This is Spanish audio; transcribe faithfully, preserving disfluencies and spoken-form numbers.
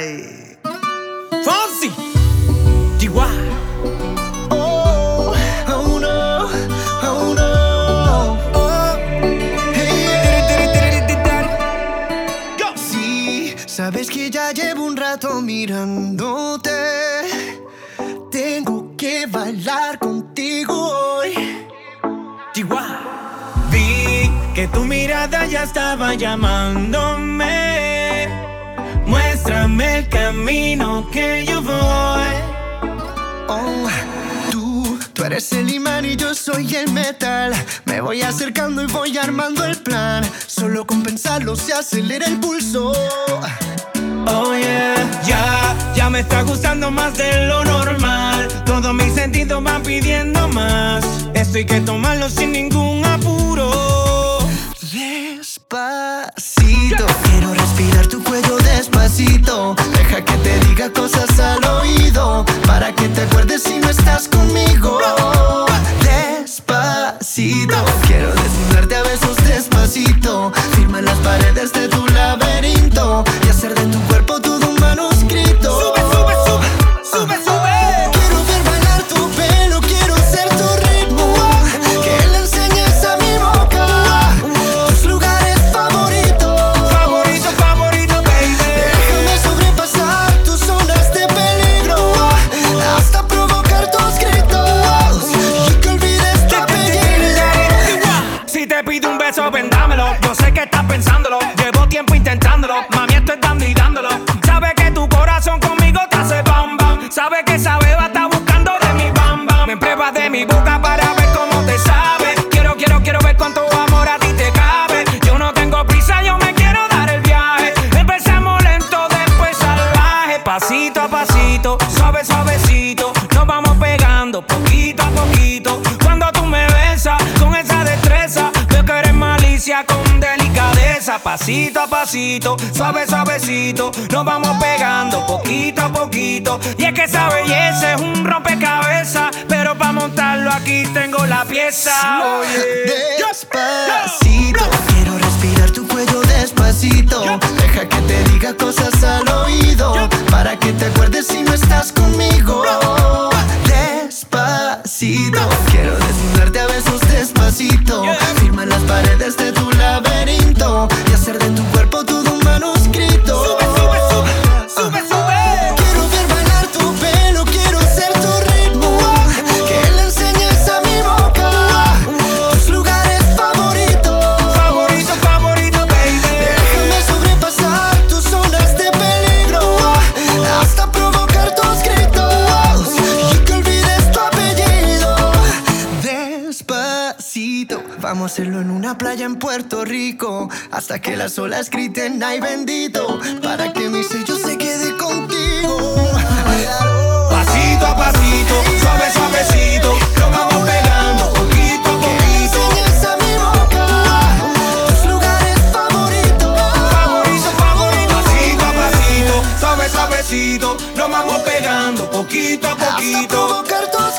Ay. Fonsi. Chihuahua. Oh, oh no, oh no. Oh, hey. Go. Sí, sabes que ya llevo un rato mirándote. Tengo que bailar contigo hoy. Chihuahua. Vi que tu mirada ya estaba llamándome. Muéstrame el camino que yo voy. Oh, tú, tú eres el imán y yo soy el metal. Me voy acercando y voy armando el plan. Solo con pensarlo se acelera el pulso. Oh yeah, ya, ya me está gustando más de lo normal. Todos mis sentidos van pidiendo más. Esto hay que tomarlo sin ningún apuro. Despacito, quiero respirar tu cuello despacito. Deja que te diga cosas al oído, para que te acuerdes si no estás conmigo. Despacito, quiero desnudarte a besos despacito. Firma en las paredes de tu laberinto y hacer de tu cuerpo todo un manuscrito. Sube, sube, sube, sube, sube. Quiero ver bailar tu pelo, quiero ser tu ritmo. Que le enseñes a mi boca tus lugares favoritos. Favorito, favorito, baby. Déjame sobrepasar tus zonas de peligro, hasta provocar tus gritos y que olvides tu apellido. Si te pido un beso, ven dámelo. Yo sé que estás pensándolo, llevo tiempo intentándolo. Mami, esto es dando y dándolo. Sabe que tu corazón conmigo te hace bam bam. Sabe que esa beba está buscando de mi bam bam. Me pruebas de mi boca para ver cómo te sabe. Quiero, quiero, quiero ver cuánto amor a ti te cabe. Yo no tengo prisa, yo me quiero dar el viaje. Empezamos lento, después salvaje. Pasito a pasito, suave, suavecito. Nos vamos pegando poquito a poquito. Cuando tú me besas con esa destreza, veo que eres malicia con delicadeza. Pasito a pasito, suave, suavecito. Nos vamos pegando poquito a poquito. Y es que esa belleza es un rompecabezas, pero para montarlo aquí tengo la pieza. Oye. Despacito, quiero respirar tu cuello despacito. Deja que te diga cosas al oído, para que te acuerdes si no estás conmigo. Despacito, quiero desnudarte a besos despacito. Firma en las paredes de tu laberinto y hacer de tu cuerpo todo un manuscrito. Sube, sube, sube, sube, sube. Quiero ver bailar tu pelo, quiero ser tu ritmo. Que le enseñes a mi boca tus lugares favoritos. Favorito, favorito, baby. Déjame sobrepasar tus zonas de peligro, hasta provocar tus gritos y que olvides tu apellido. Despacito, vamos a hacerlo en una playa en Puerto Rico, hasta que las olas griten ay bendito, para que mi sello se quede contigo. Pasito a pasito, suave, suavecito. Nos vamos pegando poquito a Que le poquito. enseñes a mi boca tus lugares favoritos. Favorito, favorito. Pasito a pasito, suave, suavecito. Nos vamos pegando poquito a Hasta poquito. provocar tus